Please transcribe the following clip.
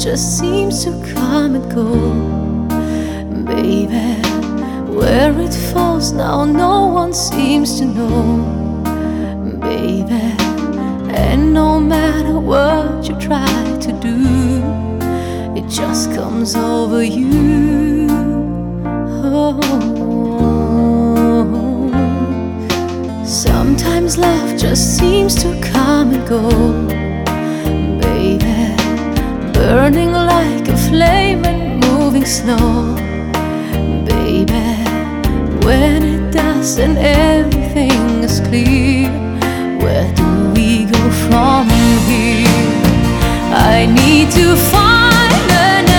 just seems to come and go. Baby, where it falls now no one seems to know. Baby, and no matter what you try to do, it just comes over you. Oh. Sometimes love just seems to come and go. Baby, burning like a flame and moving slow. Baby, when it does and everything